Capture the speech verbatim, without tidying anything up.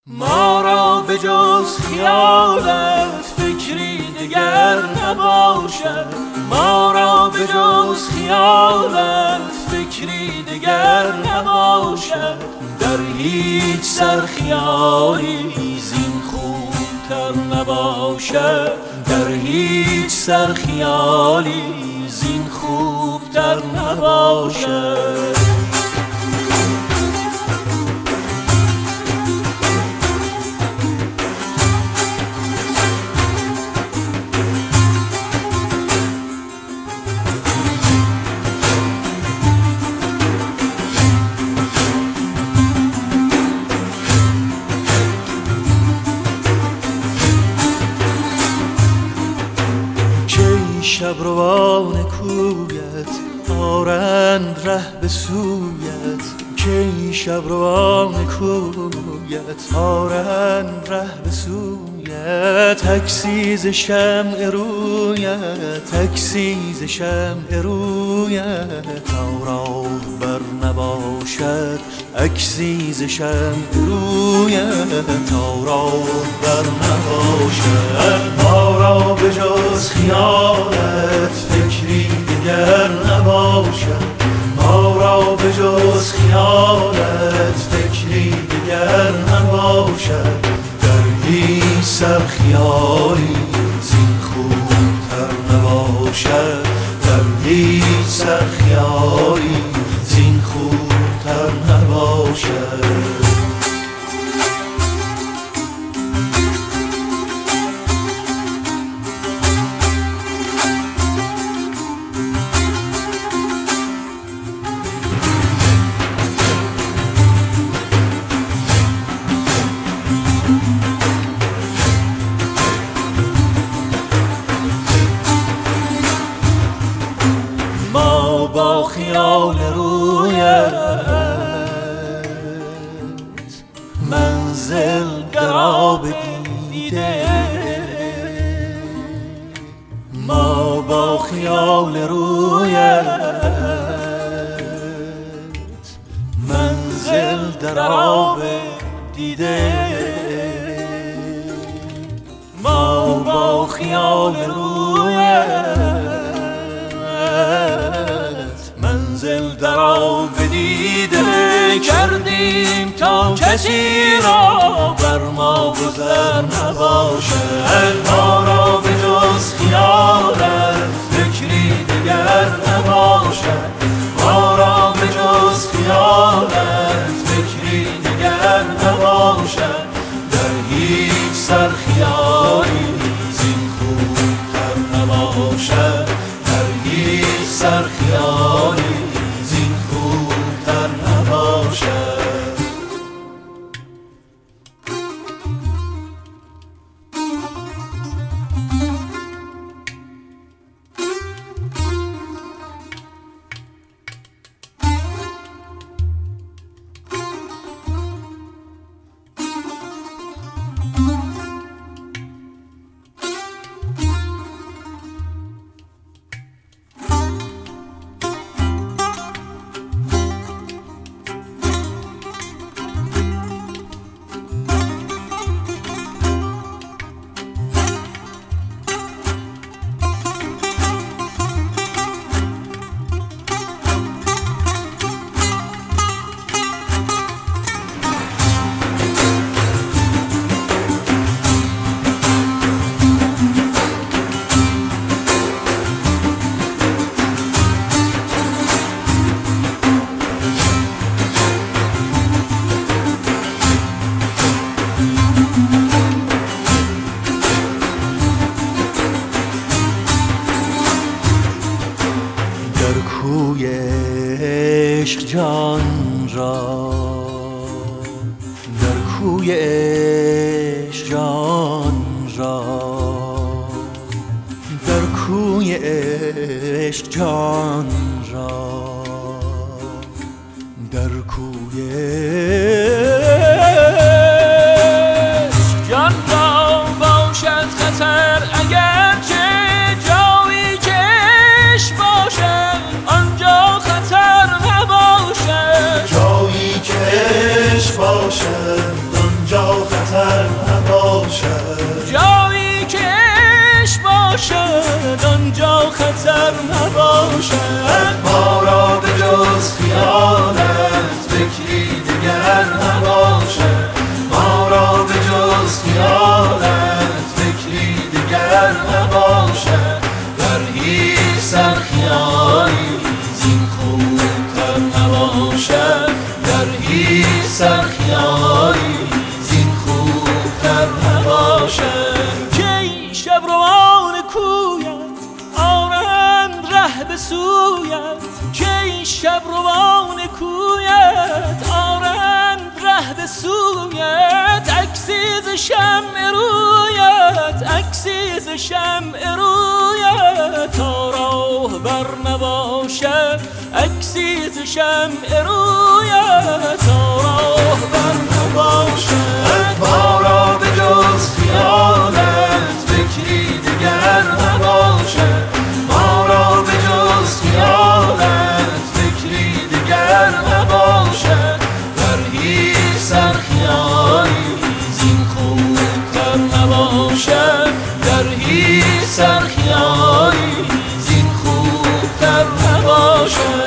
ما را به جز خیالت فکری دگر نباشد، ما را به جز خیالت فکری دگر نباشد. در هیچ سر خیالی زین خوبتر نباشد، در هیچ سر خیالی زین خوبتر نباشد. شبروان کویت آرند ره به سویت، کی شبروان کویت آرند ره به سویت. عکسی ز شمع رویت، عکسی ز شمع رویت تا راه بر نباشد، عکسی ز شمع رویت تا راه بر نباشد. ما را به جز خیالت فکری دیگر نباشد، ما را به جز خیالت فکری دیگر نباشد. در هیچ سر خیالی زین خوبتر نباشد، در هیچ سر خیالی زین خوبتر نباشد. با خیال رویت منزل در آب دیده، ما با خیال رویت منزل در آب دیده، ما با خیال رویت منزل در آب دیده کردیم تا کسی را بر ما گذر نباشد. ما را به جز خیالت فکری دیگر نباشد، ما را به جز خیالت فکری دیگر نباشد. در هیچ سر خیالی زین خوبتر نباشد، در هیچ سر خیالی زین خوبتر نباشد. کوی عشق جان را، در کوی عشق جان را، در کوی عشق جان را، در کوی عشق جان را باشد خطر اگر چه جایی که عشق باشد آنجا خطر نباشد، جایی که عشق باشد آنجا خطر شمع رویت، عکسی ز شمع رویت، تا راه بر نباشد عکسی ز شمع رویت، تا راه بر نباشد ما را به جز خیالت فکری دیگر نباشد، ما را به جز خیالت فکری دیگر نباشد، در هیچ سرخیالی زین خوبتر نباشد، در هیچ سرخیالی زین خوبتر نباشد.